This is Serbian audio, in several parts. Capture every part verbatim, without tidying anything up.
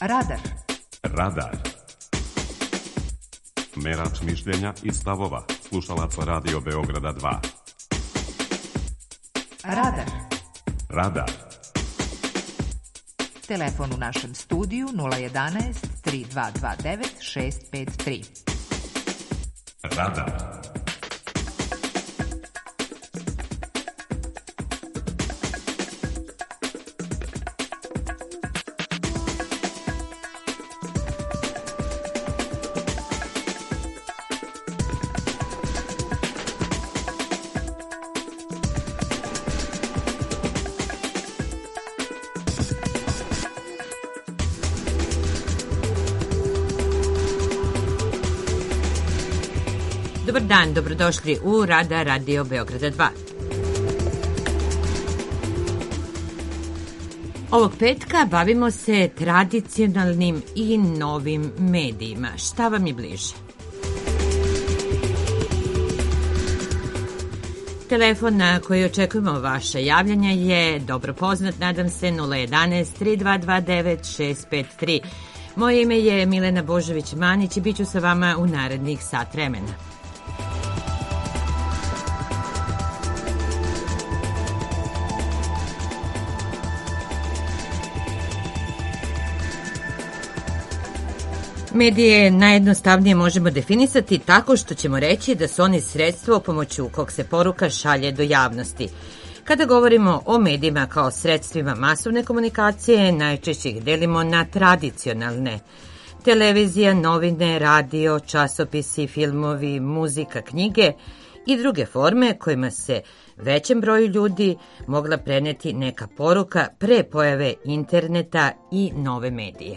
Radar. Radar. Merač mišljenja i stavova slušalaca Radio Beograda dva. Radar. Radar. Telefon u našem studiju nula jedanaest tri dva dva devet šest pet tri. Radar. Dobar dan, dobrodošli u Radar Radio Beograda dva. Ovog petka bavimo se tradicionalnim i novim medijima. Šta vam je bliže? Telefon na koji očekujemo vaše javljanja je dobro poznat, nadam se, nula jedanaest tri dva dva devet šest pet tri. Moje ime je Milena Božović-Manić i bit ću sa vama u narednih sat vremena. Medije najjednostavnije možemo definisati tako što ćemo reći da su oni sredstvo pomoću kog se poruka šalje do javnosti. Kada govorimo o medijima kao sredstvima masovne komunikacije, najčešće ih delimo na tradicionalne. Televizija, novine, radio, časopisi, filmovi, muzika, knjige i druge forme kojima se većem broju ljudi mogla preneti neka poruka pre pojave interneta i nove medije.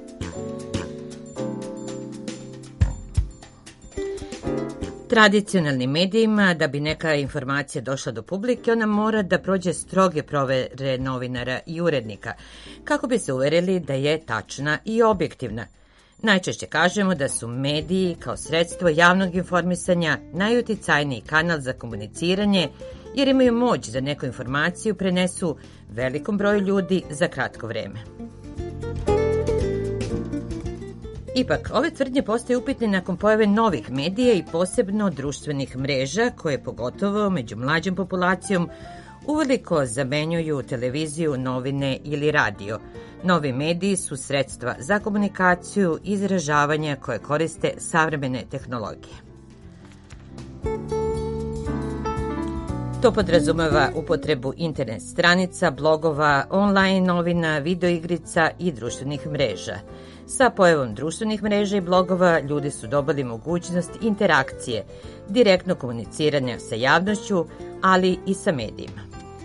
Tradicionalnim medijima, da bi neka informacija došla do publike, ona mora da prođe stroge provere novinara i urednika, kako bi se uverili da je tačna i objektivna. Najčešće kažemo da su mediji kao sredstvo javnog informisanja najuticajniji kanal za komuniciranje, jer imaju moć da neku informaciju prenesu velikom broju ljudi za kratko vreme. Ipak, ove tvrdnje postaju upitne nakon pojave novih medija i posebno društvenih mreža, koje pogotovo među mlađom populacijom uveliko zamenjuju televiziju, novine ili radio. Novi mediji su sredstva za komunikaciju i izražavanje koje koriste savremene tehnologije. To podrazumeva upotrebu internet stranica, blogova, online novina, videoigrica i društvenih mreža. Sa pojavom društvenih mreža i blogova ljudi su dobili mogućnost interakcije, direktno komuniciranja sa javnošću, ali i sa medijima.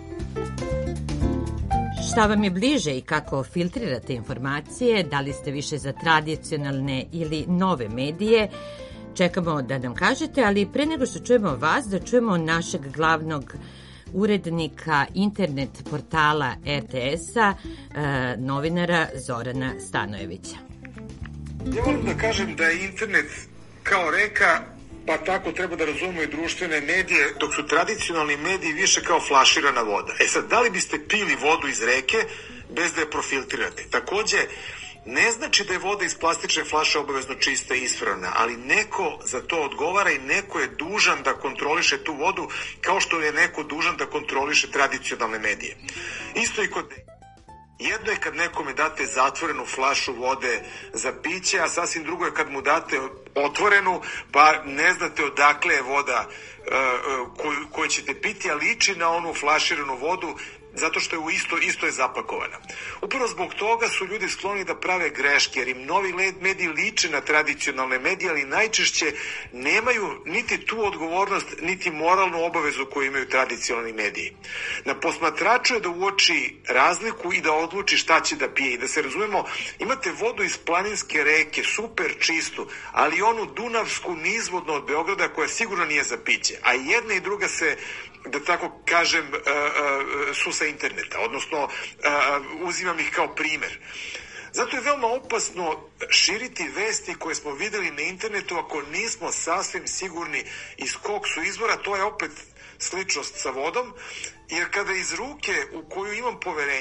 Šta vam je bliže i kako filtrirate informacije, da li ste više za tradicionalne ili nove medije, čekamo da nam kažete, ali pre nego što čujemo vas, da čujemo našeg glavnog urednika internet portala er te es-a, novinara Zorana Stanojevića. Ja volim da kažem da je internet kao reka, pa tako treba da razumemo i društvene medije, dok su tradicionalni mediji više kao flaširana voda. E sad, da li biste pili vodu iz reke bez da je profiltrirate? Takođe, ne znači da je voda iz plastične flaše obavezno čista i ispravna, ali neko za to odgovara i neko je dužan da kontroliše tu vodu, kao što je neko dužan da kontroliše tradicionalne medije. Isto i kod... Jedno je kad nekome date zatvorenu flašu vode za piće, a sasvim drugo je kad mu date otvorenu, pa ne znate odakle je voda uh, koju, koju ćete piti, a liči na onu flaširanu vodu, zato što je u isto, isto je zapakovana. Upravo zbog toga su ljudi skloni da prave greške, jer im novi mediji liče na tradicionalne medije, ali najčešće nemaju niti tu odgovornost, niti moralnu obavezu koju imaju tradicionalni mediji. Na posmatraču je da uoči razliku i da odluči šta će da pije. I da se razumemo, imate vodu iz planinske reke, super čistu, ali onu dunavsku nizvodno od Beograda koja sigurno nije za piće. A jedna i druga se, da tako kažem, su sa interneta, odnosno uzimam ih kao primer. Zato je veoma opasno širiti vesti koje smo videli na internetu ako nismo sasvim sigurni iz kog su izvora. To je opet sličnost sa vodom, jer kada iz ruke u koju imam poverenje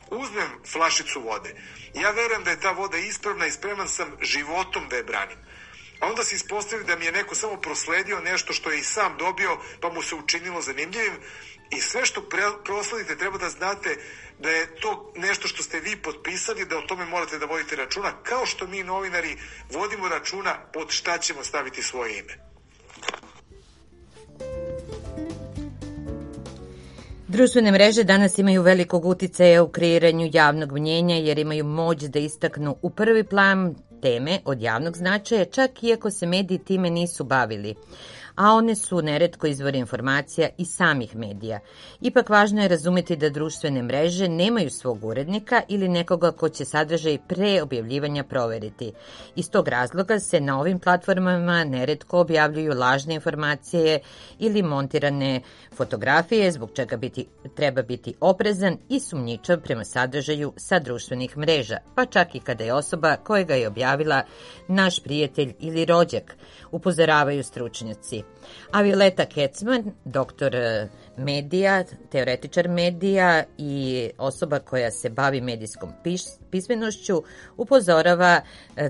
uzmem flašicu vode. Ja verujem da je ta voda ispravna i spreman sam životom da je branim. A onda se ispostavi da mi je neko samo prosledio nešto što je i sam dobio, pa mu se učinilo zanimljivim. I sve što pre, prosledite treba da znate da je to nešto što ste vi potpisali, da o tome morate da vodite računa, kao što mi novinari vodimo računa pod šta ćemo staviti svoje ime. Društvene mreže danas imaju velikog uticaja u kreiranju javnog mnjenja jer imaju moć da istaknu u prvi plan teme od javnog značaja, čak iako se mediji time nisu bavili, a one su neretko izvor informacija i samih medija. Ipak važno je razumeti da društvene mreže nemaju svog urednika ili nekoga ko će sadržaj pre objavljivanja proveriti. Iz tog razloga se na ovim platformama neretko objavljuju lažne informacije ili montirane fotografije, zbog čega biti, treba biti oprezan i sumnjičav prema sadržaju sa društvenih mreža, pa čak i kada je osoba koja ga je objavila naš prijatelj ili rođak, upozoravaju stručnjaci. A Violeta Kecman, doktor medija, teoretičar medija i osoba koja se bavi medijskom pismenošću, upozorava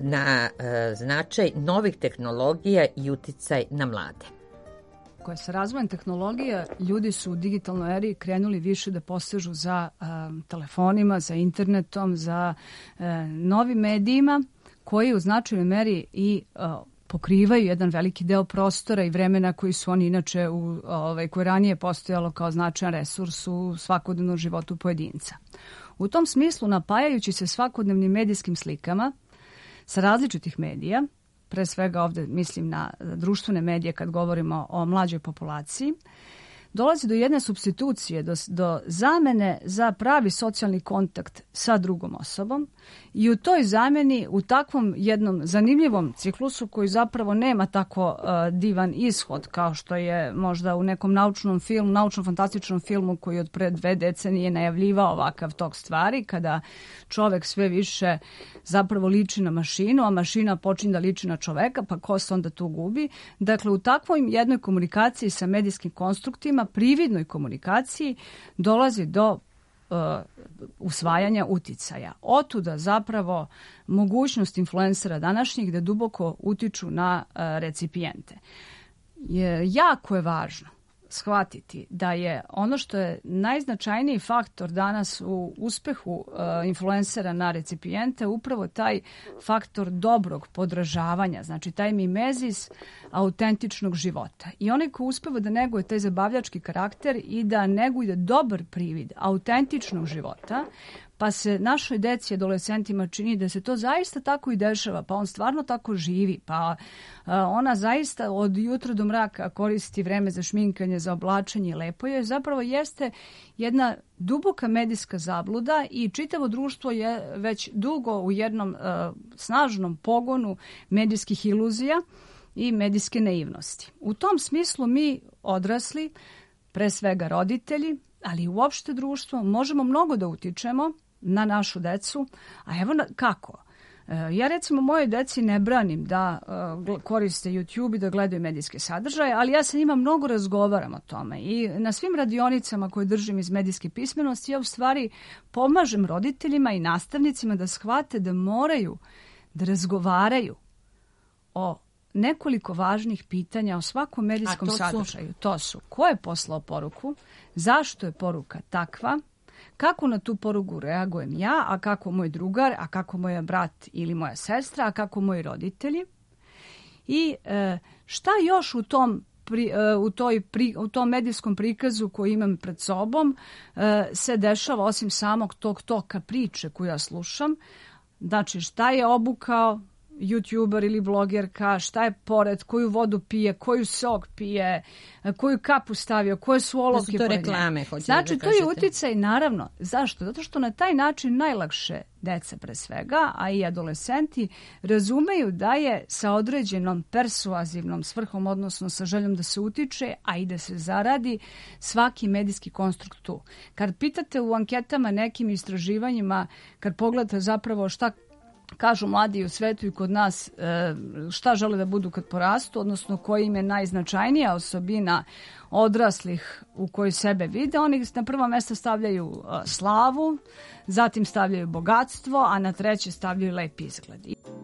na značaj novih tehnologija i uticaj na mlade. Koja sa razvojem tehnologija ljudi su u digitalnoj eri krenuli više da posežu za um, telefonima, za internetom, za uh, novim medijima koji u značajnoj meri i uh, pokrivaju jedan veliki deo prostora i vremena koji su oni inače u, ovaj, koje ranije postojalo kao značajan resurs u svakodnevnom životu pojedinca. U tom smislu, napajajući se svakodnevnim medijskim slikama sa različitih medija, pre svega ovde mislim na društvene medije kad govorimo o mlađoj populaciji, dolazi do jedne supstitucije, do, do zamene za pravi socijalni kontakt sa drugom osobom i u toj zameni, u takvom jednom zanimljivom ciklusu koji zapravo nema tako uh, divan ishod kao što je možda u nekom naučnom filmu, naučno-fantastičnom filmu koji od pre dve decenije najavljivao ovakav tok stvari, kada čovek sve više zapravo liči na mašinu, a mašina počinje da liči na čoveka, pa ko se onda tu gubi. Dakle, u takvoj jednoj komunikaciji sa medijskim konstruktima, prividnoj komunikaciji, dolazi do uh, usvajanja uticaja. Otuda zapravo mogućnost influencera današnjih da duboko utiču na uh, recipijente. Je, jako je važno shvatiti da je ono što je najznačajniji faktor danas u uspehu uh, influencera na recipijente upravo taj faktor dobrog podražavanja, znači taj mimezis autentičnog života. I onaj ko uspeva da neguje taj zabavljački karakter i da neguje dobar privid autentičnog života, pa se našoj deci, adolescentima čini da se to zaista tako i dešava, pa on stvarno tako živi, pa a, ona zaista od jutra do mraka koristi vreme za šminkanje, za oblačenje, lepo je, zapravo jeste jedna duboka medijska zabluda i čitavo društvo je već dugo u jednom a, snažnom pogonu medijskih iluzija i medijske naivnosti. U tom smislu mi odrasli, pre svega roditelji, ali i uopšte društvo, možemo mnogo da utičemo na našu decu, a evo kako. Ja recimo mojoj deci ne branim da uh, koriste YouTube i da gledaju medijske sadržaje, ali ja sa njima mnogo razgovaram o tome i na svim radionicama koje držim iz medijske pismenosti ja u stvari pomažem roditeljima i nastavnicima da shvate da moraju da razgovaraju o nekoliko važnih pitanja o svakom medijskom to sadržaju. Su... To su ko je poslao poruku, zašto je poruka takva, kako na tu poruku reagujem ja, a kako moj drugar, a kako moj brat ili moja sestra, a kako moji roditelji. I e, šta još u tom, pri, e, u, toj, pri, u tom medijskom prikazu koji imam pred sobom e, se dešava osim samog tog toka priče koju ja slušam. Znači šta je obukao YouTuber ili blogerka, šta je pored, koju vodu pije, koju sok pije, koju kapu stavio, koje su olovke pored njega. Reklame, znači, da to je uticaj, naravno. Zašto? Zato što na taj način najlakše deca pre svega, a i adolescenti, razumeju da je sa određenom persuazivnom svrhom, odnosno sa željom da se utiče, a i da se zaradi, svaki medijski konstrukt tu. Kad pitate u anketama nekim istraživanjima, kad pogledate zapravo šta kažu mladi u svetu i kod nas šta žele da budu kad porastu, odnosno koji im je najznačajnija osobina odraslih u kojoj sebe vide. Oni na prvo mesto stavljaju slavu, zatim stavljaju bogatstvo, a na treće stavljaju lep izgled.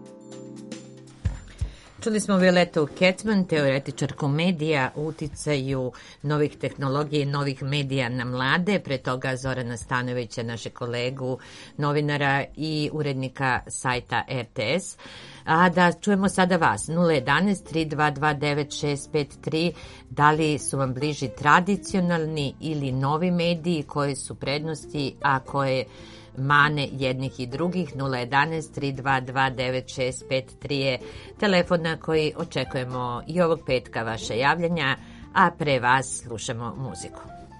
Čuli smo Violetu Kecman, teoretičarku medija, o uticaju novih tehnologija i novih medija na mlade, pre toga Zorana Stanojevića, naše kolegu, novinara i urednika sajta R T S. A da čujemo sada vas, nula jedanaest tri dva dva devet šest pet tri, da li su vam bliži tradicionalni ili novi mediji, koje su prednosti, a koje mane jednih i drugih. Nula jedanaest tri dva dva devet šest pet tri je telefon na koji očekujemo i ovog petka vaše javljanja, a pre vas slušamo muziku.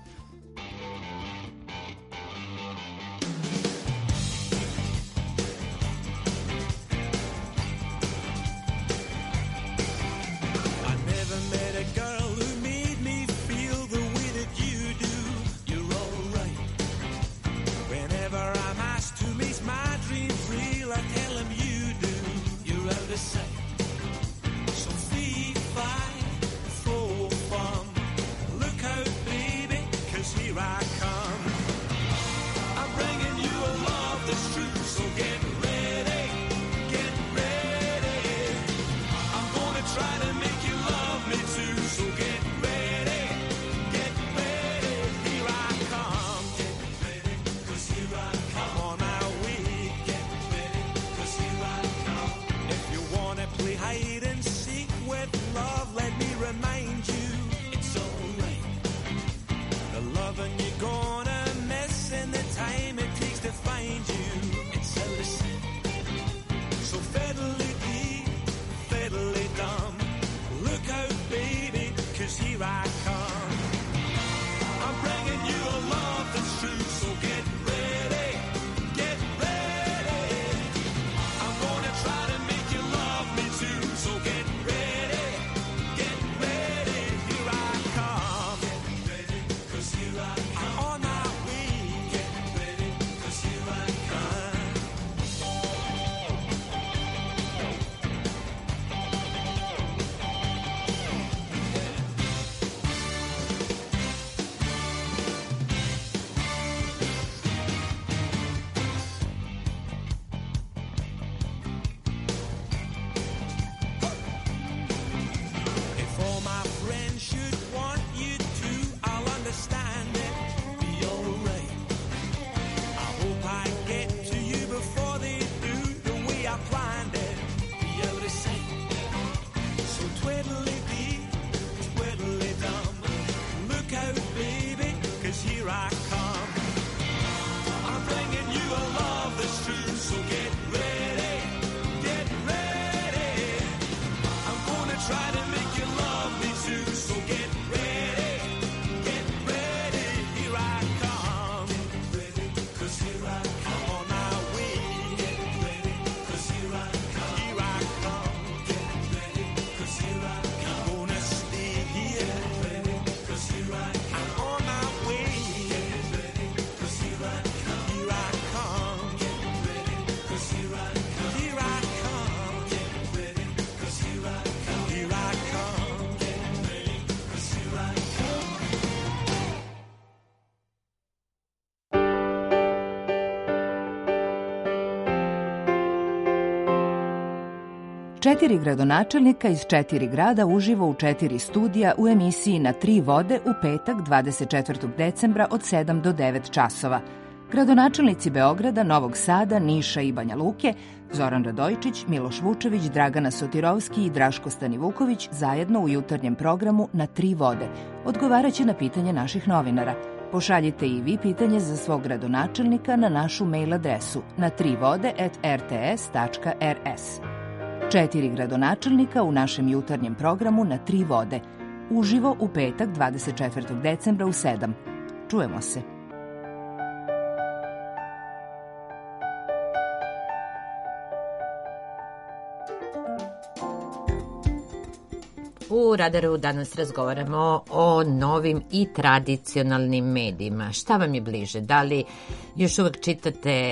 Četiri gradonačelnika iz četiri grada uživo u četiri studija u emisiji Na tri vode u petak dvadeset četvrtog decembra od sedam do devet časova. Gradonačelnici Beograda, Novog Sada, Niša i Banja Luke, Zoran Radojičić, Miloš Vučević, Dragana Sotirovski i Draško Stanivuković zajedno u jutarnjem programu Na tri vode odgovaraće na pitanje naših novinara. Pošaljite i vi pitanje za svog gradonačelnika na našu mail adresu na tri vode at r t s tačka r s. Četiri gradonačelnika u našem jutarnjem programu Na tri vode, uživo u petak dvadeset četvrtog decembra u sedam. Čujemo se. U Radaru danas razgovaramo o novim i tradicionalnim medijima. Šta vam je bliže? Da li još uvek čitate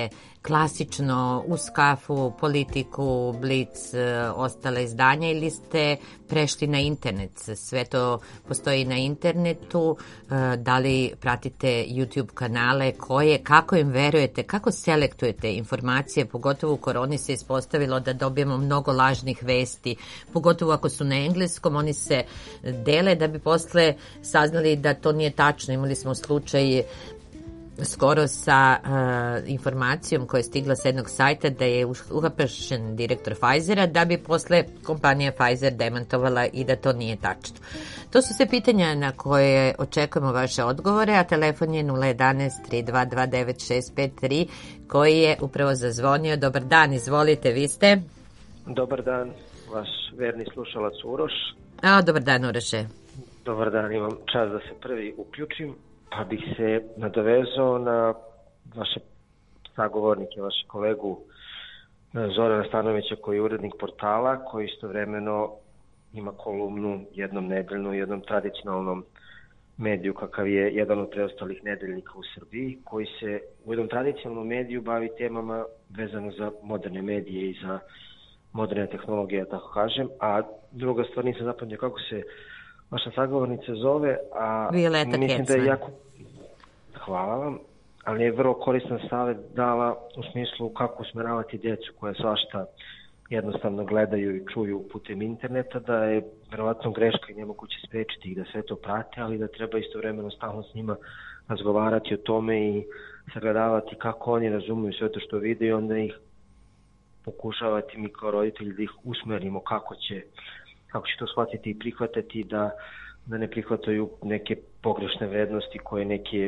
klasično uz kafu, Politiku, Blic, ostale izdanja ili ste prešli na internet? Sve to postoji na internetu. Da li pratite YouTube kanale? Koje, kako im verujete? Kako selektujete informacije? Pogotovo u koroni se ispostavilo da dobijemo mnogo lažnih vesti. Pogotovo ako su na engleskom, oni se dele da bi posle saznali da to nije tačno. Imali smo slučaj skoro sa uh, informacijom koja je stigla sa jednog sajta da je uhapšen direktor Pfizera, da bi posle kompanija Pfizer demantovala i da to nije tačno. To su sve pitanja na koje očekujemo vaše odgovore, a telefon je nula jedanaest tri dva dva devet šest pet tri koji je upravo zazvonio. Dobar dan, izvolite, vi ste? Dobar dan, vaš verni slušalac Uroš. A, dobar dan, Uroše. Dobar dan, imam čast da se prvi uključim. Pa bih se nadovezao na vaše sagovornike, vaše kolegu Zorana Stanovića koji je urednik portala, koji istovremeno ima kolumnu jednom nedeljnu, jednom tradicionalnom mediju kakav je jedan od preostalih nedeljnika u Srbiji, koji se u jednom tradicionalnom mediju bavi temama vezano za moderne medije i za moderne tehnologije, tako kažem. A druga stvar, nisam zapamtio kako se vaša sagovornica zove, a Violeta mislim da je jako... Hvala vam, ali je vrlo koristan savjet dala u smislu kako usmeravati djecu koja svašta jednostavno gledaju i čuju putem interneta, da je verovatno greška i nemoguće sprečiti ih da sve to prate, ali da treba istovremeno stalno s njima razgovarati o tome i sagledavati kako oni razumiju sve to što vide i onda ih pokušavati mi kao roditelji da ih usmerimo kako će kako će to shvatiti i prihvatiti, da, da ne prihvataju neke pogrešne vrednosti koje neke,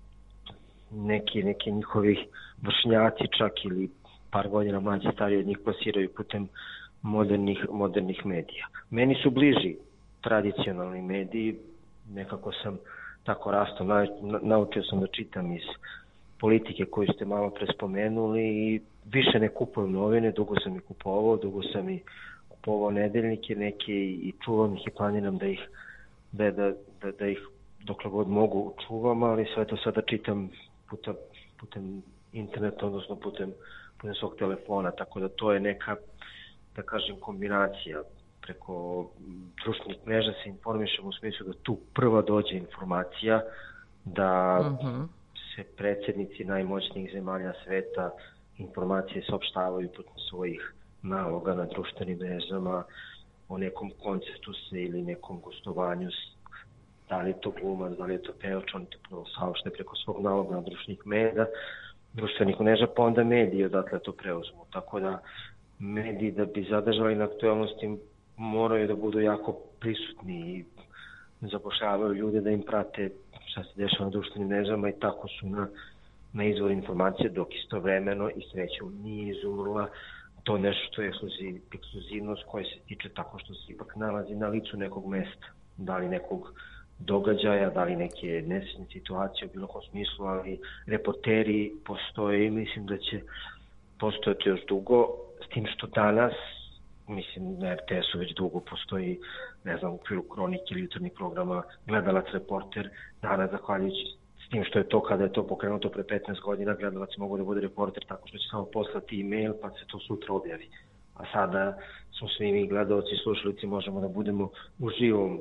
neke, neke njihovi vršnjaci čak ili par godina mlađi stariji od njih plasiraju putem modernih, modernih medija. Meni su bliži tradicionalni mediji, nekako sam tako rastao, na, naučio sam da čitam iz Politike koju ste malo pre spomenuli i više ne kupujem novine, dugo sam ih kupovao, dugo sam i kupovao nedeljnike neke i čuvam ih i planiram da ih, da, da, da, da ih dokle god mogu čuvam, ali sve to sada čitam putem, putem interneta, odnosno putem, putem svog telefona, tako da to je neka, da kažem, kombinacija. Preko društvenih mreža se informišem u smislu da tu prva dođe informacija, da uh-huh. se predsjednici najmoćnijih zemalja sveta informacije saopštavaju putem svojih naloga na društvenim mrežama o nekom koncertu se ili nekom gostovanju, da li je to glumac, da li je to pevač, oni to prvo saopšte preko svog naloga na društvenih mreža, društvenih mreža, pa onda mediji odatle to preuzmu. Tako da mediji da bi zadržali na aktualnosti moraju da budu jako prisutni i zapošljavaju ljude da im prate šta se dešava na društvenim mrežama i tako su na, na izvor informacije, dok istovremeno i sreća nije izumrla to nešto što je ekskluzivnost koja se tiče tako što se ipak nalazi na licu nekog mesta, da li nekog događaja, da li neke nesretne situacije u bilo kom smislu, ali reporteri postoje i mislim da će postojati još dugo, s tim što danas, mislim na er te es-u već dugo postoji, ne znam, u okviru Kronike ili jutarnjih programa Gledalac reporter, danas zahvaljujući s tim što je to kada je to pokrenuto pre petnaest godina, Gledalac mogu da bude reporter tako što će samo poslati e-mail pa se to sutra objavi. A sada smo svi mi gledalci i slušalici možemo da budemo u živom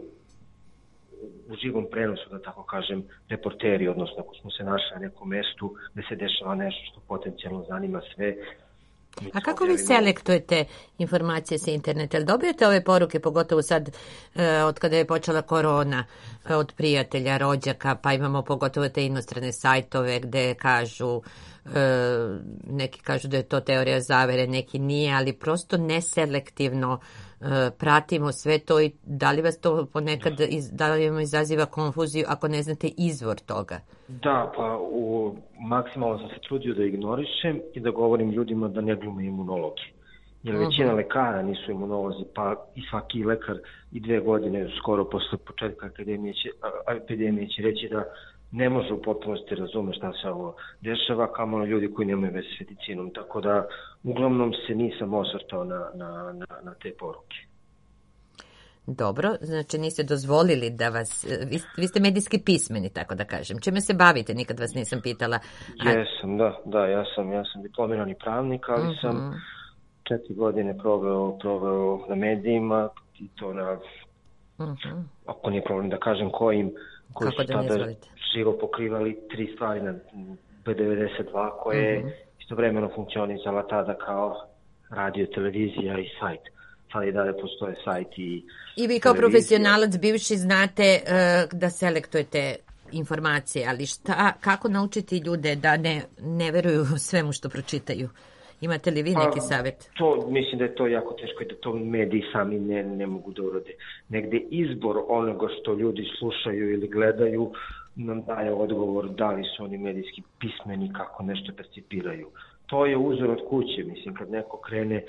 u živom prenosu, da tako kažem, reporteri, odnosno ako smo se našli na nekom mestu gde se dešava nešto što potencijalno zanima sve. A kako vi selektujete informacije sa interneta? Jel dobijete ove poruke, pogotovo sad e, od kada je počela korona, e, od prijatelja, rođaka, pa imamo pogotovo te inostrane sajtove gde kažu, e, neki kažu da je to teorija zavere, neki nije, ali prosto neselektivno e, pratimo sve to i da li vas to ponekad iz, da li vam izaziva konfuziju ako ne znate izvor toga? Da, pa u, maksimalno sam se trudio da ignorišem i da govorim ljudima da ne glume imunologi. Jer većina uh-huh. lekara nisu imunolozi, pa i svaki lekar i dve godine skoro posle početka epidemije će, epidemije će reći da ne može u potpunosti razume šta se ovo dešava, kamalo ljudi koji nemaju veze s medicinom. Tako da uglavnom se nisam osvrtao na, na, na, na te poruke. Dobro, znači niste dozvolili da vas, vi, vi ste medijski pismeni, tako da kažem. Čime se bavite? Nikad vas nisam pitala. A... Jesam, da, da, ja sam, ja sam diplomirani pravnik, ali uh-huh. sam četiri godine proveo, proveo na medijima i to na, uh-huh. ako nije problem da kažem kojim, koji Kako su da tada živo pokrivali tri stvari na B devedeset dva, koje je uh-huh. istovremeno funkcionisala tada kao radio, televizija i sajt. Sada i dalje postoje sajt i I vi kao profesionalac bivši znate uh, da selektujete informacije, ali šta, kako naučiti ljude da ne, ne veruju svemu što pročitaju? Imate li vi neki savjet? To, mislim da je to jako teško i da to mediji sami ne, ne mogu da urade. Negde izbor onoga što ljudi slušaju ili gledaju nam daje odgovor da li su oni medijski pismeni, kako nešto percipiraju. To je uzor od kuće, mislim, kad neko krene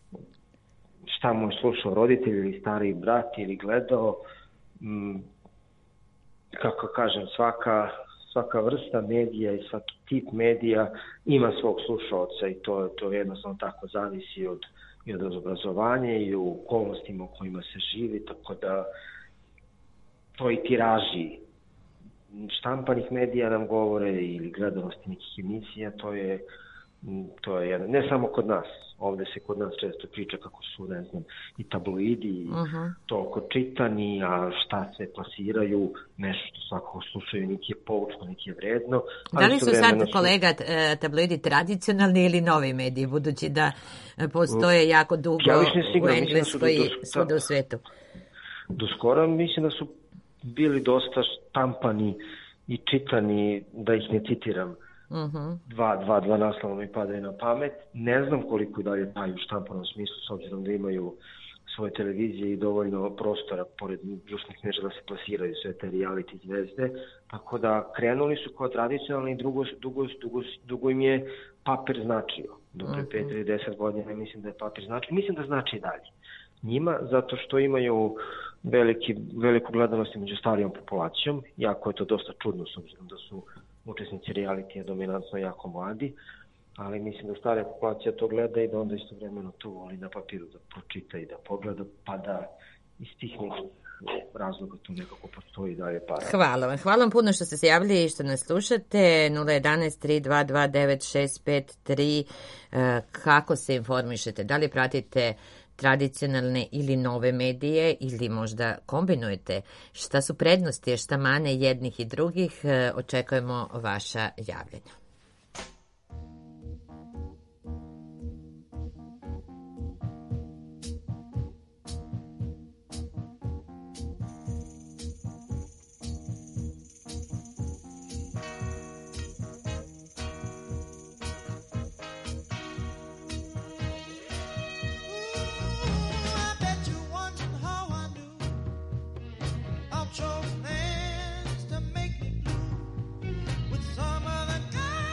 šta mu je slušao roditelj ili stariji brat ili gledao, m, kako kažem, svaka, svaka vrsta medija i svaki tip medija ima svog slušaoca i to, to jednostavno tako zavisi od, i od obrazovanja i u okolnostima u kojima se živi, tako da to i tiraži štampanih medija nam govore ili gledanosti nekih emisija, to je to je jedan, ne samo kod nas, ovde se kod nas često priča kako su, ne znam, i tabloidi uh-huh. toliko čitani, a šta se plasiraju, nešto što svakako slušaju, niti je poučno, niti je vredno. Da li su sad, su... kolega, tabloidi tradicionalni ili novi mediji, budući da postoje jako dugo ja u Engleskoj i da svuda u svetu? Do skora mislim da su bili dosta štampani i čitani, da ih ne citiram. Uh-huh. Dva, dva, dva naslova mi padaju na pamet. Ne znam koliko dalje daju u štampanom smislu, s obzirom da imaju svoje televizije i dovoljno prostora pored društvenih mreža da se plasiraju sve te reality zvezde. Tako da krenuli su kao tradicionalni i dugo, dugo, dugo, dugo im je papir značio. Do pre pet ili deset godina mislim da je papir značio. Mislim da znači i dalje njima, zato što imaju veliki, veliku gledanost među starijom populacijom. Jako je to dosta čudno, s obzirom da su učesnici realitija dominantno jako mladi, ali mislim da starija populacija to gleda i da onda istovremeno to voli na papiru da pročita i da pogleda, pa da iz tih nekih razloga tu nekako postoji dalje para. Hvala vam. Hvala vam puno što ste se javili i što nas slušate. nula jedan tri dva dva devet šest pet tri. Kako se informišete? Da li pratite tradicionalne ili nove medije ili možda kombinujete? Šta su prednosti, a šta mane jednih i drugih? Očekujemo vaša javljanja. Chose hands to make me blue with some of the kind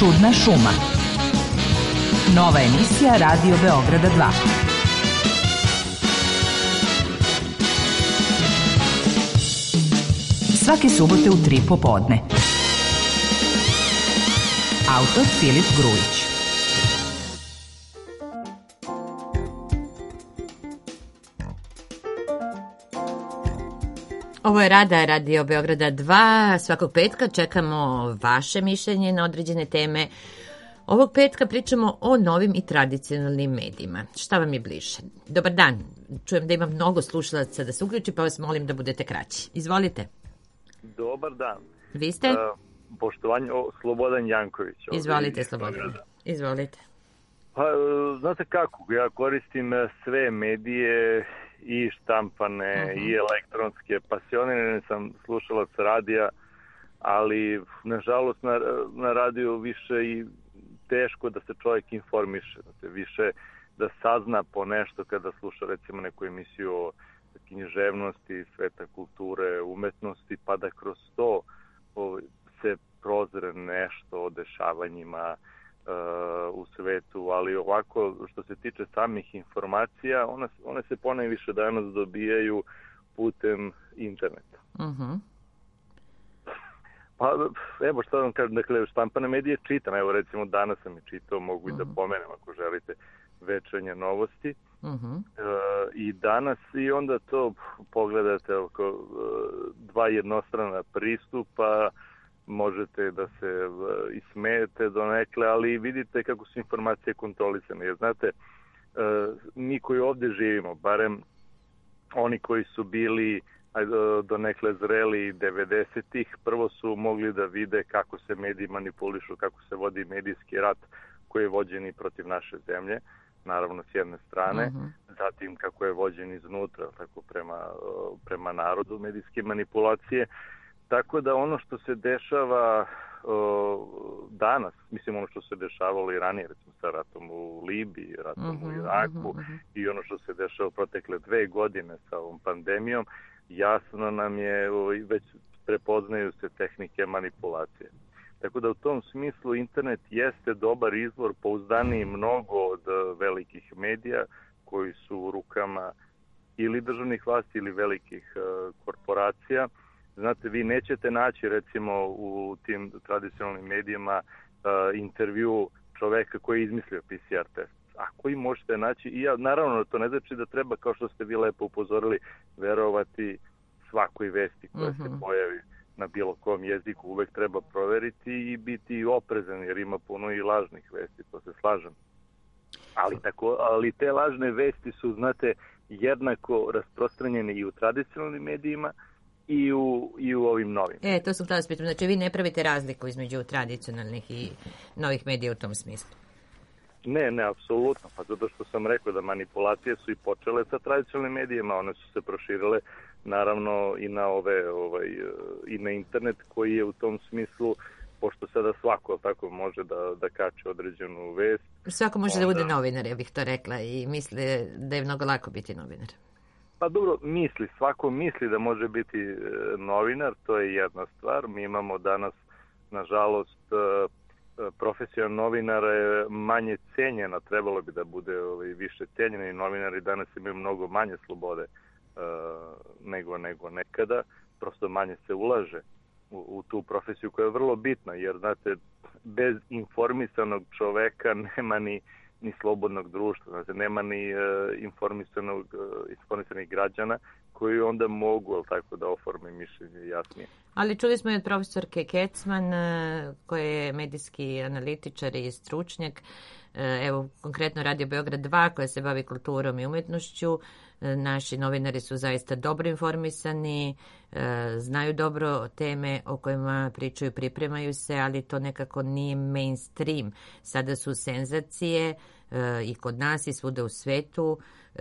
Čudna šuma. Nova emisija Radio Beograda dva. Svake subote u tri popodne. Autor Filip Grujić. Ovo je Rada, Radio Beograda dva. Svakog petka čekamo vaše mišljenje na određene teme. Ovog petka pričamo o novim i tradicionalnim medijima. Šta vam je bliže? Dobar dan. Čujem da ima mnogo slušalaca da se uključi, pa vas molim da budete kraći. Izvolite. Dobar dan. Vi ste? Uh, poštovanje, o, Slobodan Janković. Izvolite, Slobodan. Izvolite. Pa, znate kako, ja koristim sve medije, i štampane, uh-huh. i elektronske. Pasioniran sam slušalac radija, ali nažalost na, na radiju više i teško da se čovjek informiše, znači, više da sazna po nešto kada sluša recimo neku emisiju o književnosti, sveta kulture, umetnosti, pa da kroz to o, se prozre nešto o dešavanjima uh, u svetu, ali ovako što se tiče samih informacija, one, one se ponajviše danas dobijaju putem interneta. Uh-huh. Pa, evo što vam kažem, dakle, štampane medije čitam, evo recimo danas sam je čitao, mogu uh-huh. i da pomenem ako želite, Večernje novosti. Uh-huh. E, I danas i onda to pogledate oko dva jednostrana pristupa, možete da se ismejete donekle, ali vidite kako su informacije kontrolisane. Jer znate, e, mi koji ovdje živimo, barem oni koji su bili donekle zreli devedesetih, prvo su mogli da vide kako se mediji manipulišu, kako se vodi medijski rat koji je vođen i protiv naše zemlje, naravno s jedne strane, uh-huh. zatim kako je vođen iznutra, tako prema, prema narodu medijske manipulacije. Tako da ono što se dešava o, danas, mislim ono što se dešavalo i ranije, recimo sa ratom u Libiji, ratom uh-huh, u Iraku uh-huh. i ono što se dešava protekle dve godine sa ovom pandemijom, jasno nam je, već prepoznaju se tehnike manipulacije. Tako da u tom smislu internet jeste dobar izvor, pouzdaniji mnogo od velikih medija koji su u rukama ili državnih vlasti ili velikih uh, korporacija. Znate, vi nećete naći recimo u tim tradicionalnim medijima uh, intervju čoveka koji je izmislio P C R test. A koji možete naći, i ja, naravno to ne znači da treba, kao što ste vi lepo upozorili, verovati svakoj vesti koja uh-huh. se pojavi na bilo kom jeziku, uvek treba proveriti i biti oprezan, jer ima puno i lažnih vesti, to se slažem. Ali, tako, ali te lažne vesti su, znate, jednako rasprostranjene i u tradicionalnim medijima i u, i u ovim novim. E, to sam htjela spitam. Znači, vi ne pravite razliku između tradicionalnih i novih medija u tom smislu? Ne, ne, apsolutno. Pa zato što sam rekao da manipulacije su i počele sa tradicionalnim medijima, one su se proširile naravno i na ove, ovaj, i na internet koji je u tom smislu, pošto sada svako tako može da, da kače određenu vest. Svako može onda... da bude novinar, ja bih to rekla, i misli da je mnogo lako biti novinar. Pa dobro, misli, svako misli da može biti e, novinar, to je jedna stvar. Mi imamo danas, nažalost, e, profesija novinara je manje cenjena, trebalo bi da bude ovaj, više cenjena, i novinari danas imaju mnogo manje slobode uh, nego, nego nekada, prosto manje se ulaže u, u tu profesiju koja je vrlo bitna, jer znate, bez informisanog čoveka nema ni, ni slobodnog društva, znate, nema ni uh, informisanog, uh, informisanih građana koji onda mogu, ali tako, da oforme mišljenje jasnije. Ali čuli smo i od profesorke Kecman, koja je medijski analitičar i stručnjak, evo konkretno Radio Beograd dva, koja se bavi kulturom i umetnošću. Naši novinari su zaista dobro informisani, znaju dobro teme o kojima pričaju, pripremaju se, ali to nekako nije mainstream. Sada su senzacije i kod nas i svuda u svetu,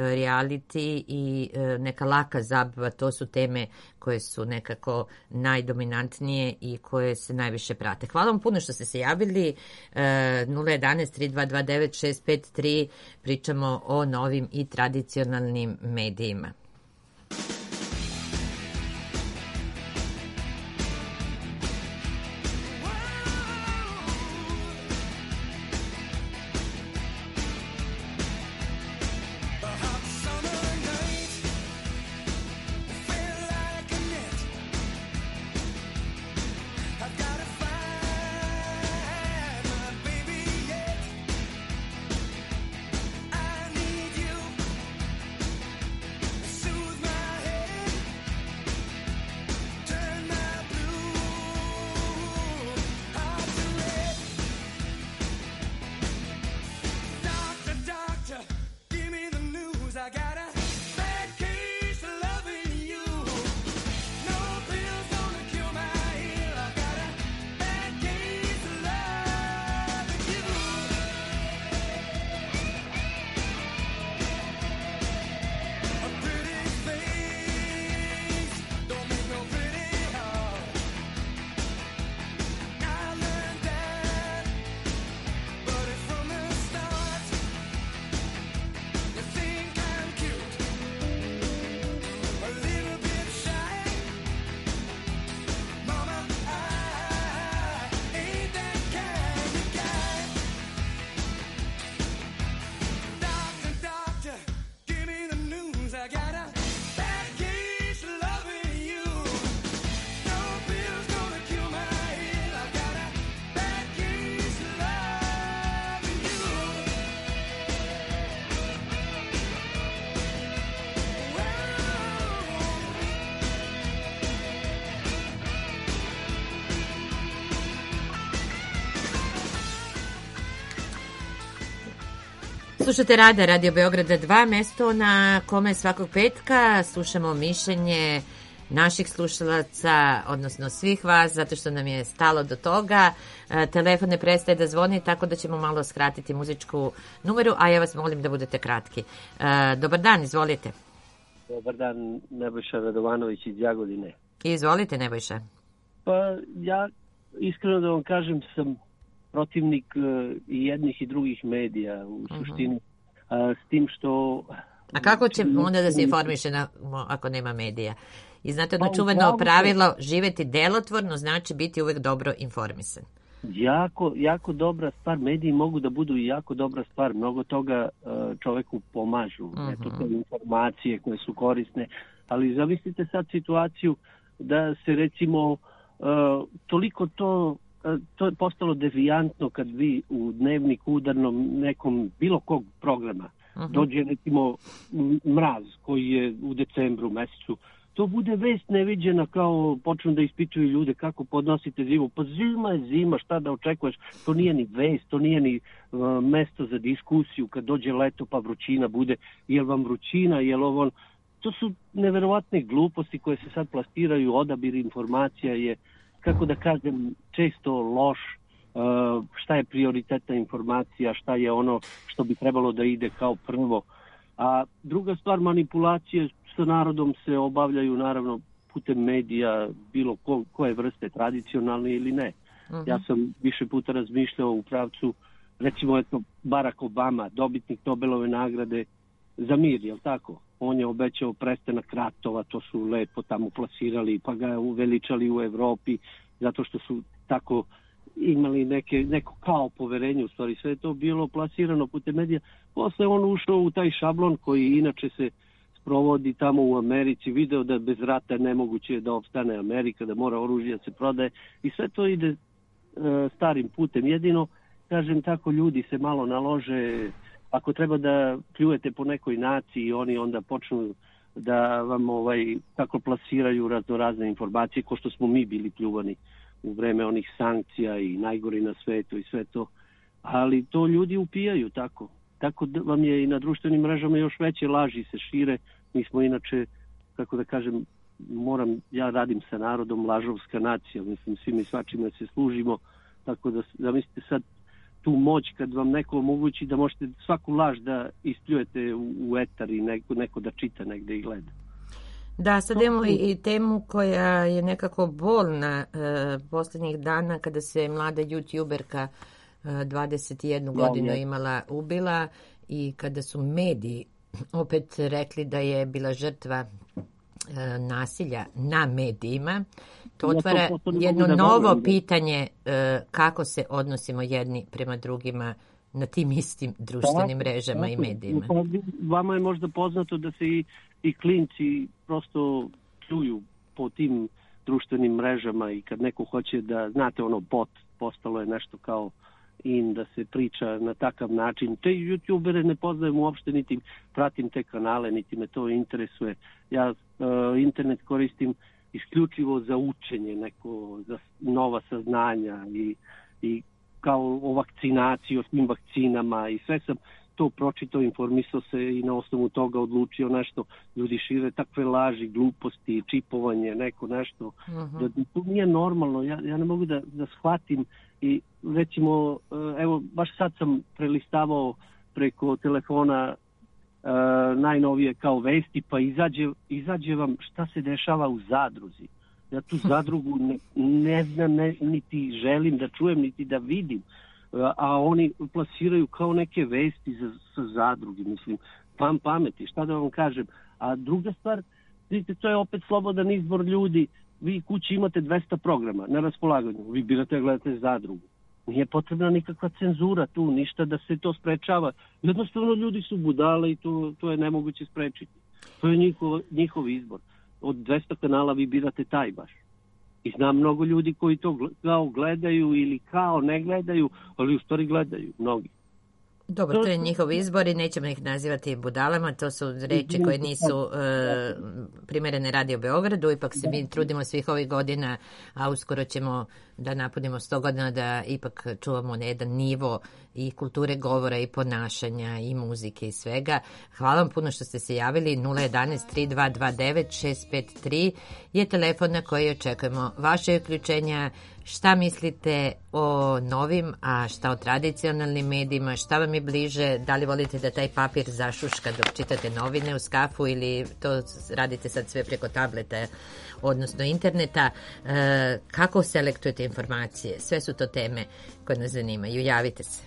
reality i neka laka zabava, to su teme koje su nekako najdominantnije i koje se najviše prate. Hvala vam puno što ste se javili. nula jedanaest tri dva dva devet šest pet tri, pričamo o novim i tradicionalnim medijima. Slušate Rada, Radio Beograda dva, mesto na kome svakog petka slušamo mišljenje naših slušalaca, odnosno svih vas, zato što nam je stalo do toga. E, telefon ne prestaje da zvoni, tako da ćemo malo skratiti muzičku numeru, a ja vas molim da budete kratki. E, dobar dan, izvolite. Dobar dan, Nebojša Radovanović iz Jagodine. Izvolite, Nebojša. Pa ja, iskreno da vam kažem, sam protivnik i jednih i drugih medija u suštini, uh-huh. s tim što... A kako će onda da se informiše na, ako nema medija? I znate jedno čuveno pravilo, živeti delotvorno znači biti uvek dobro informisan. Jako, jako dobra stvar, mediji mogu da budu i jako dobra stvar, mnogo toga čoveku pomažu, uh-huh. eto te informacije koje su korisne, ali zamislite sad situaciju da se recimo uh, toliko to to je postalo devijantno kad vi u dnevniku udarnom nekom bilo kog programa uh-huh. dođe recimo mraz koji je u decembru mesecu, to bude vest neviđena, kao počnu da ispituju ljude kako podnosite zimu. Pa zima je zima, šta da očekuješ? To nije ni vest, to nije ni uh, mesto za diskusiju kad dođe leto pa vrućina bude. Jel vam vrućina, jel ovo... To su neverovatne gluposti koje se sad plastiraju, odabir informacija je, kako da kažem, često loš, uh, šta je prioritetna informacija, šta je ono što bi trebalo da ide kao prvo. A druga stvar, manipulacije sa narodom se obavljaju naravno putem medija, bilo ko, koje vrste, tradicionalne ili ne. Uh-huh. Ja sam više puta razmišljao u pravcu, recimo eto, Barack Obama, dobitnik Nobelove nagrade za mir, jel tako? On je obećao prestanak ratova, to su lepo tamo plasirali, pa ga uveličali u Evropi, zato što su tako imali neke, neko kao poverenje, u stvari sve je to bilo plasirano putem medija. Posle on ušao u taj šablon koji inače se sprovodi tamo u Americi, video da bez rata nemoguće da opstane Amerika, da mora oružje da se prodaje i sve to ide e, starim putem. Jedino, kažem tako, ljudi se malo nalože. Ako treba da pljujete po nekoj naciji, oni onda počnu da vam ovaj tako plasiraju razno razne informacije, ko što smo mi bili pljuvani u vreme onih sankcija i najgori na svetu i sve to. Ali to ljudi upijaju tako. Tako da vam je i na društvenim mrežama još veće laži se šire. Mi smo inače, kako da kažem, moram, ja radim sa narodom, lažovska nacija, mislim, svi mi svačime se služimo, tako da zamislite sad tu moć kad vam neko omogući da možete svaku laž da ispljujete u, u etar i neko, neko da čita negde i gleda. Da, sad imamo i, i temu koja je nekako bolna e, posljednjih dana kada se mlada youtuberka e, dvadeset jednu godinu imala ubila i kada su mediji opet rekli da je bila žrtva e, nasilja na medijima. To otvara ja to jedno da novo dobro, pitanje e, kako se odnosimo jedni prema drugima na tim istim društvenim tako, mrežama tako, i medijima. Vama je možda poznato da se i, i klinci prosto pljuju po tim društvenim mrežama i kad neko hoće da, znate ono bot, postalo je nešto kao in da se priča na takav način. Te youtubere ne poznajem uopšte, niti pratim te kanale, niti me to interesuje. Ja uh, internet koristim isključivo za učenje, neko, za nova saznanja i, i kao o vakcinaciji, o svim vakcinama i sve sam to pročitao, informisao se i na osnovu toga odlučio nešto. Ljudi šire takve laži, gluposti, čipovanje, neko nešto. Uh-huh. Da, to nije normalno. Ja, ja ne mogu da, da shvatim i recimo, evo, baš sad sam prelistavao preko telefona uh, najnovije kao vesti, pa izađe, izađe vam šta se dešava u Zadruzi. Ja tu Zadrugu ne, ne znam, ne, niti želim da čujem, niti da vidim. A oni plasiraju kao neke vesti za, za Zadrugi, mislim, pam pameti, šta da vam kažem. A druga stvar, vidite, to je opet slobodan izbor ljudi. Vi kući imate dvesta programa na raspolaganju, vi birate da gledate Zadrugu. Nije potrebna nikakva cenzura tu, ništa da se to sprečava. Jednostavno ljudi su budale i to, to je nemoguće sprečiti. To je njihov, njihov izbor. Od dvesta kanala vi birate taj baš. I znam mnogo ljudi koji to kao gledaju ili kao ne gledaju, ali u stvari gledaju, mnogi. Dobro, to je njihov izbor i nećemo ih nazivati budalama, to su reči koje nisu uh, primjerene Radio Beogradu, ipak se mi trudimo svih ovih godina, a uskoro ćemo da napunimo sto godina da ipak čuvamo na jedan nivo i kulture govora i ponašanja i muzike i svega. Hvala vam puno što ste se javili. nula jedanaest tri dva dva devet šest pet tri je telefon na koji očekujemo vaše uključenja. Šta mislite o novim, a šta o tradicionalnim medijima, šta vam je bliže, da li volite da taj papir zašuška dok čitate novine u skafu ili to radite sad sve preko tableta, odnosno interneta, e, kako selektujete informacije, sve su to teme koje nas zanimaju, javite se.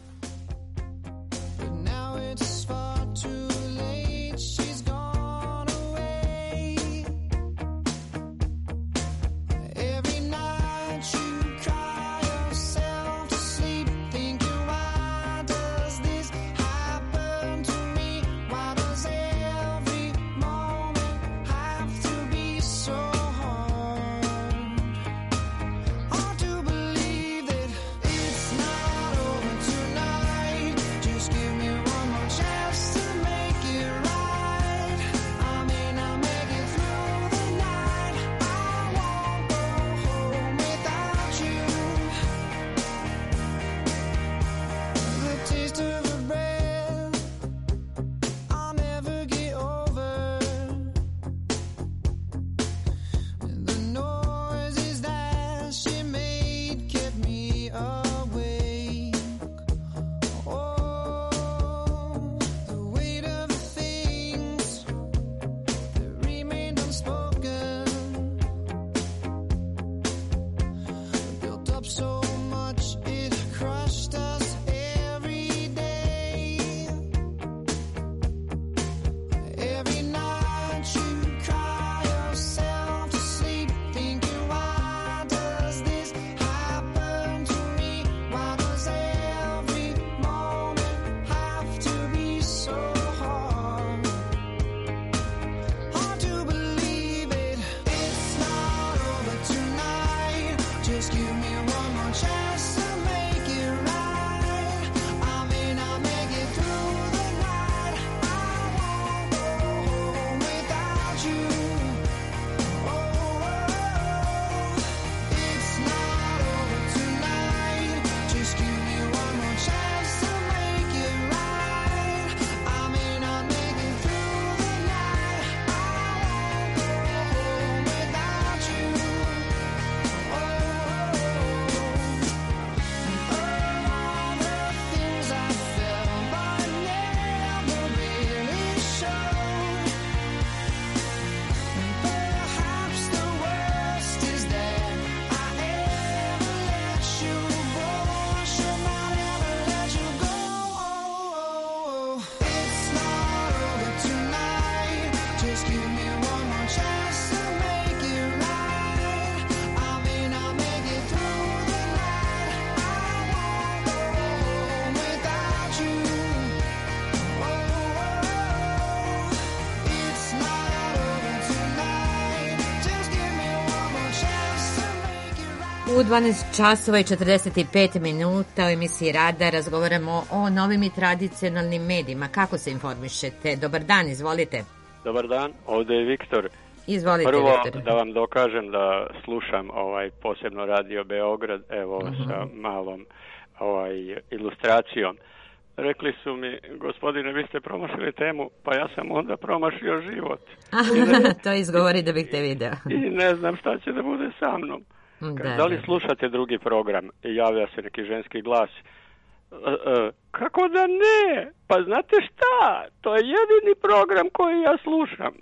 U dvanaest časova i četrdeset pet minuta u emisiji Rada razgovaramo o novim i tradicionalnim medijima. Kako se informišete? Dobar dan, izvolite. Dobar dan, ovdje je Viktor. Izvolite, Prvo, Viktor. da vam dokažem da slušam ovaj posebno Radio Beograd, evo uh-huh. sa malom ovaj ilustracijom. Rekli su mi, gospodine, vi ste promašili temu, pa ja sam onda promašio život. Ne, to izgovori da bih te video. I ne znam šta će da bude sa mnom. Da, da li da. Slušate drugi program i javlja se neki ženski glas? E, e, kako da ne? Pa znate šta? To je jedini program koji ja slušam.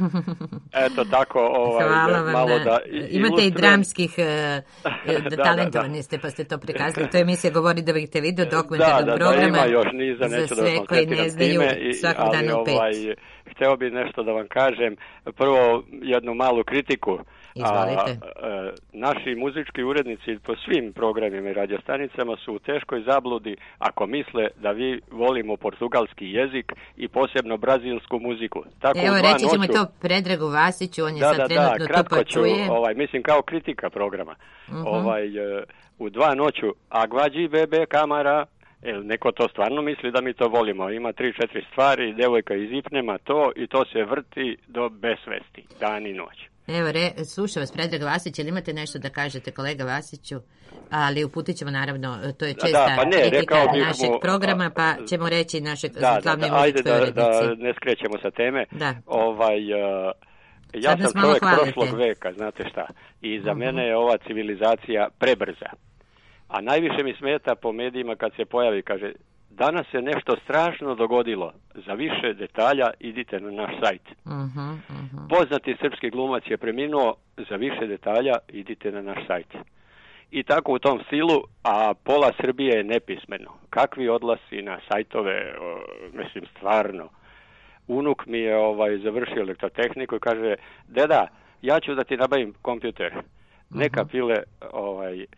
Eto tako, ovaj, hvala vam, malo da... Imate i dramskih uh, da, talentovani ste, pa ste to prikazali. To emisija govori da bih te video dokumentarnog da, da, programa da, ima još niza, za sve da koji ne znaju svakog dana u pet. Ovaj, hteo bih nešto da vam kažem. Prvo, jednu malu kritiku. Izvolite. A, a, naši muzički urednici po svim programima i radiostanicama su u teškoj zabludi ako misle da vi volimo portugalski jezik i posebno brazilsku muziku. Tako Evo, reći ćemo noću... to Predragu Vasiću, on je da, sad da, trenutno da, to počuje. Ću, ovaj, mislim kao kritika programa. Uh-huh. Ovaj, u dva noću Agvađi bebe kamara, el, neko to stvarno misli da mi to volimo. Ima tri, četiri stvari, devojka iz Ipnema to i to se vrti do besvesti, dan i noć. Evo, re, sluša vas Predrag Vasić, ili imate nešto da kažete, kolega Vasiću? Ali uputit ćemo, naravno, to je česta da, pa ne, etika našeg mu, programa, pa ćemo reći našeg da, glavne da, muzičke da, urednici. Da, da ne skrećemo sa teme. Da. Ovaj, uh, ja sam čovjek prošlog veka, znate šta, i za uh-huh. mene je ova civilizacija prebrza. A najviše mi smeta po medijima kad se pojavi, kaže, danas se nešto strašno dogodilo. Za više detalja idite na naš sajt. Uh-huh, uh-huh. Poznati srpski glumac je preminuo, za više detalja idite na naš sajt. I tako u tom stilu, a pola Srbije je nepismeno. Kakvi odlasi na sajtove, o, mislim stvarno. Unuk mi je ovaj završio elektrotehniku i kaže, deda, ja ću da ti nabavim kompjuter. Neka uh-huh. pile ovaj, e,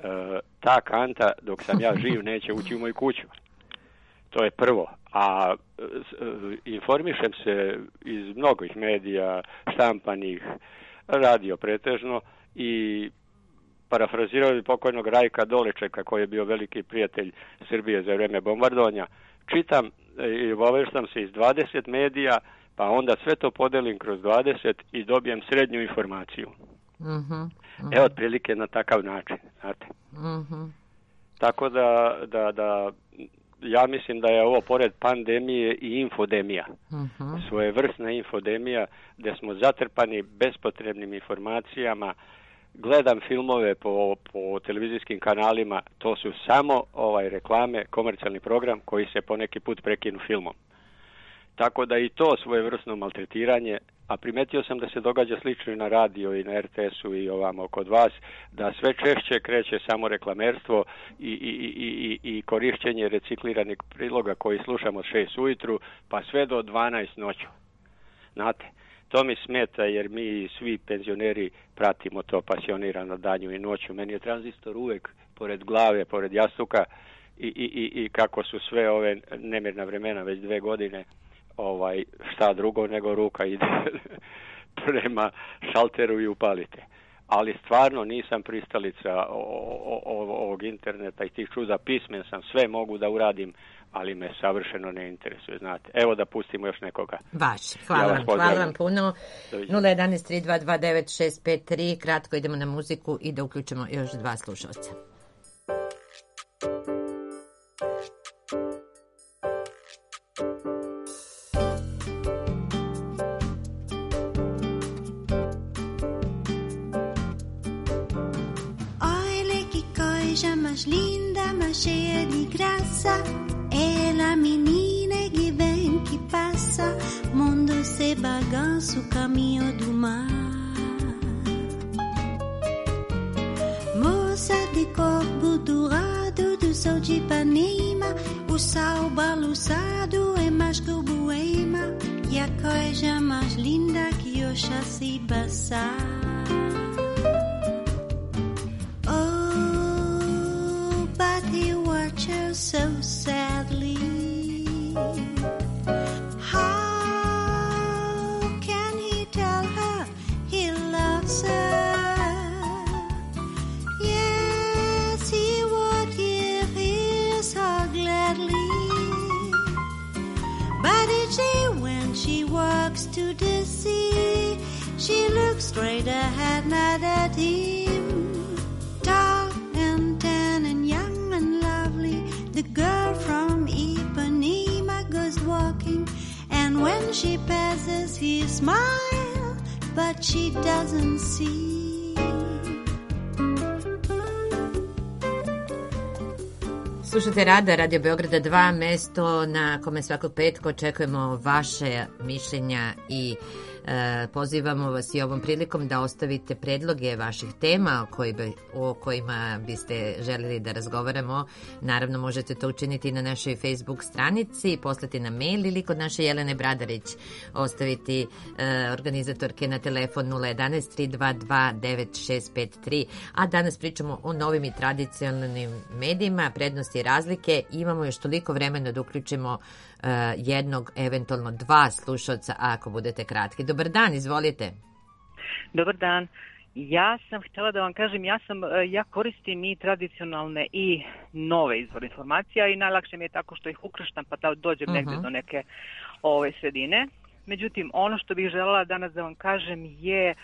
ta kanta dok sam ja živ neće ući u moju kuću. To je prvo. A e, informišem se iz mnogih medija, štampanih, radio pretežno i parafrazirao pokojnog Rajka Dolečeka koji je bio veliki prijatelj Srbije za vreme bombardovanja. Čitam i obaveštam se iz dvadeset medija, pa onda sve to podelim kroz dvadeset i dobijem srednju informaciju. Uh-huh, uh-huh. Evo otprilike na takav način, znate. Uh-huh. Tako da, da, da ja mislim da je ovo pored pandemije i infodemija. Uh-huh. Svojevrsna infodemija gdje smo zatrpani bespotrebnim informacijama. Gledam filmove po, po televizijskim kanalima, to su samo ovaj reklame, komercijalni program koji se poneki put prekinu filmom. Tako da i to svojevrsno maltretiranje, a primetio sam da se događa slično i na radio i na er te esu i ovamo kod vas, da sve češće kreće samo reklamerstvo i, i, i, i, i korišćenje recikliranih priloga koji slušamo od šest ujutru pa sve do dvanaest noću. Znate? To mi smeta jer mi svi penzioneri pratimo to pasionirano danju i noću. Meni je tranzistor uvek pored glave, pored jastuka i, i, i, i kako su sve ove nemirna vremena već dve godine, ovaj, šta drugo nego ruka ide prema šalteru i upalite. Ali stvarno nisam pristalica ovog interneta i tih čuda, pismen sam, sve mogu da uradim, ali me savršeno ne interesuje, znate. Evo da pustimo još nekoga. Baš, hvala, ja vam, hvala vam puno. nula jedan tri dva dva devet šest pet tri, kratko idemo na muziku i da uključimo još dva slušalca. Olha que coisa mais linda, mais cheia de graça. Ela menina que vem, que passa, mundo se bagança o caminho do mar. Moça de corpo dourado do sol de Ipanema, o sal balançado é mais que o boema, e a coisa mais linda que eu já sei passar. Oh, but he watched her so sadly. How can he tell her he loves her? Yes, he would give his heart gladly. But each day when she walks to the sea, she looks straight ahead, not at him. Tall and tan and young and lovely, the girl from Ipanema goes walking, and when she passes he smiles, but she doesn't see. Slušate Rada, Radio Beograda dva, mesto na kome svakog petka očekujemo vaše mišljenja i e, pozivamo vas i ovom prilikom da ostavite predloge vaših tema o, koji bi, o kojima biste želeli da razgovaramo. Naravno možete to učiniti na našoj Facebook stranici, poslati na mail ili kod naše Jelene Bradarić ostaviti e, organizatorke na telefon nula jedan tri dva dva devet šest pet tri. A danas pričamo o novim i tradicionalnim medijima, prednosti i razlike. Imamo još toliko vremena da uključimo uh, jednog, eventualno dva slušalca ako budete kratki. Dobar dan, izvolite. Dobar dan. Ja sam htjela da vam kažem, ja sam ja koristim i tradicionalne i nove izvore informacija i najlakše mi je tako što ih ukrštam pa da dođem uh-huh. negdje do neke ove sredine. Međutim, ono što bih željela danas da vam kažem je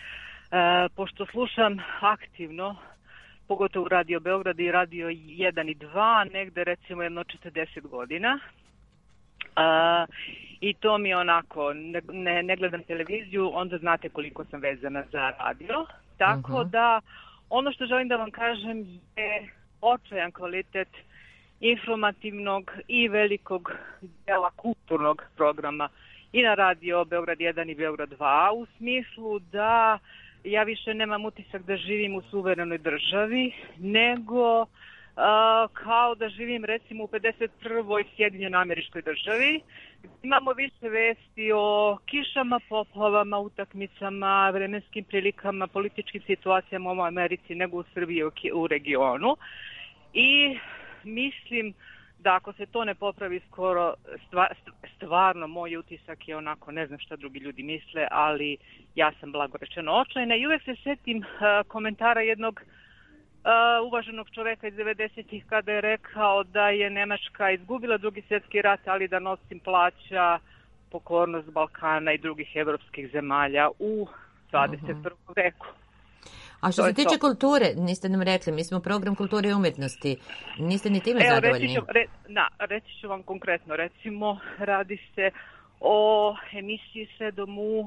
pošto slušam aktivno, pogotovo Radio Beograd i Radio jedan i dva, negde recimo jedno četrdeset godina. Uh, I to mi je onako, ne, ne, ne gledam televiziju, onda znate koliko sam vezana za radio. Tako uh-huh. da, ono što želim da vam kažem je očajan kvalitet informativnog i velikog dela kulturnog programa i na Radio Beograd jedan i Beograd dva, u smislu da ja više nemam utisak da živim u suverenoj državi, nego Uh, kao da živim recimo u pedeset prvoj Sjedinjenoj Američkoj državi. Imamo više vesti o kišama, poplavama, utakmicama, vremenskim prilikama, političkim situacijama u Americi nego u Srbiji u regionu. I mislim da ako se to ne popravi skoro, stvarno moj utisak je onako, ne znam šta drugi ljudi misle, ali ja sam blago rečeno očajna i uvek se setim uh, komentara jednog Uh, uvaženog čoveka iz devedesetih kada je rekao da je Nemačka izgubila drugi svjetski rat, ali da nosim plaća pokornost Balkana i drugih evropskih zemalja u dvadeset prvom veku. A što to se tiče to. kulture, niste nam rekli, mi smo program kulture i umjetnosti, niste ni time Evo, zadovoljni? Reći ću, re, na, reći ću vam konkretno, recimo radi se o emisiji sedam u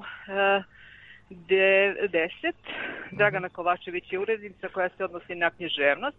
deset. Dragana Kovačević je urednica koja se odnosi na književnost.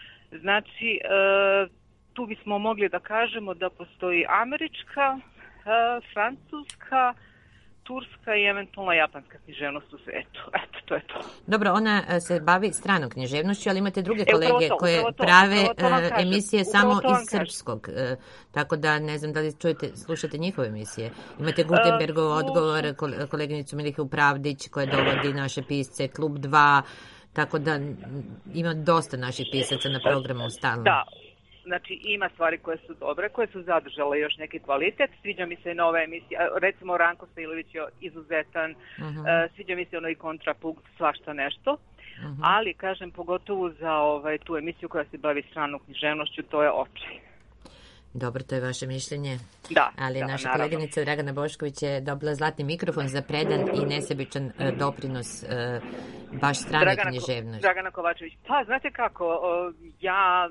Znači, e, tu bismo mogli da kažemo da postoji američka, e, francuska, turska i eventualno japanska književnost u svetu. Eto, to je to. Dobro, ona se bavi stranom književnošću, ali imate druge kolege e, to, koje to, prave to, to emisije upravo samo iz srpskog. E, tako da ne znam da li čujete, slušate njihove emisije. Imate Gutenbergov uh, odgovor, koleginicu Milihu Pravdić koja dovodi naše pisce, Klub dva, tako da ima dosta naših pisaca na programu stalno. Da. Znači, ima stvari koje su dobre, koje su zadržale još neki kvalitet. Sviđa mi se nova emisija, recimo Ranko Sailović je izuzetan, uh-huh. uh, sviđa mi se ono i Kontrapunkt, svašta nešto. Uh-huh. Ali, kažem, pogotovo za ovaj, tu emisiju koja se bavi stranom književnošću, to je očaj. Dobro, to je vaše mišljenje. Da, Ali da, naša naravno. koleginica Dragana Bošković je dobila zlatni mikrofon za predan i nesebičan uh, doprinos uh, baš strane Dragana, književnosti. Dragana Kovačević. Pa, znate kako, uh, ja...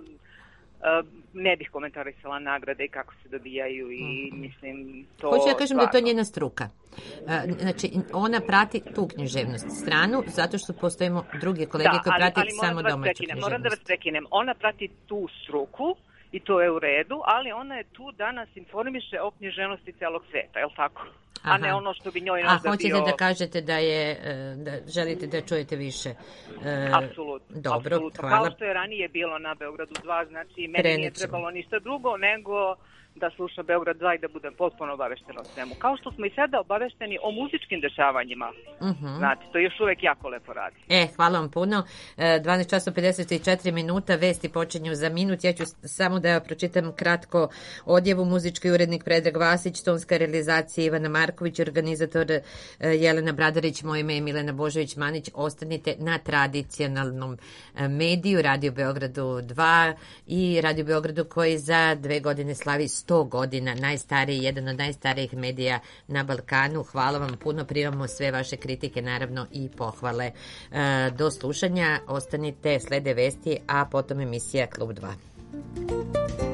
Uh, ne bih komentarisala nagrade i kako se dobijaju i mm. mislim to... Hoću ja kažem stvarno. da je to njena struka. Uh, znači, ona prati tu književnost stranu, zato što postojimo druge kolege da, koji prati ali samo da domaću prekinem, književnost. Moram da vas prekinem. Ona prati tu struku i to je u redu, ali ona je tu da nas informiše o književnosti celog sveta, je li tako? Aha. A ne ono što bi njoj možda bio... A hoćete bio... da kažete da je, da želite da čujete više? Apsolutno. Dobro, apsolutno. hvala. Kao što je ranije bilo na Beogradu dva, znači meni Prenićemo. Nije trebalo ništa drugo nego da sluša Beograd dva i da budem potpuno obaveštena o svemu. Kao što smo i sada obavešteni o muzičkim dešavanjima. Uh-huh. Znate, to još uvek jako lepo radi. E, hvala vam puno. dvanaest časova pedeset četiri minuta, vesti počinju za minut. Ja ću samo da pročitam kratko odjevu. Muzički urednik Predrag Vasić, tonska realizacija Ivana Marković, organizator Jelena Bradarić, moje ime je Milena Božović-Manić. Ostanite na tradicionalnom mediju, Radio Beogradu dva i Radio Beogradu koji za dve godine slavi sto godina, najstariji, jedan od najstarijih medija na Balkanu. Hvala vam puno, primamo sve vaše kritike, naravno i pohvale. E, do slušanja, ostanite, slede vesti, a potom emisija Klub dva.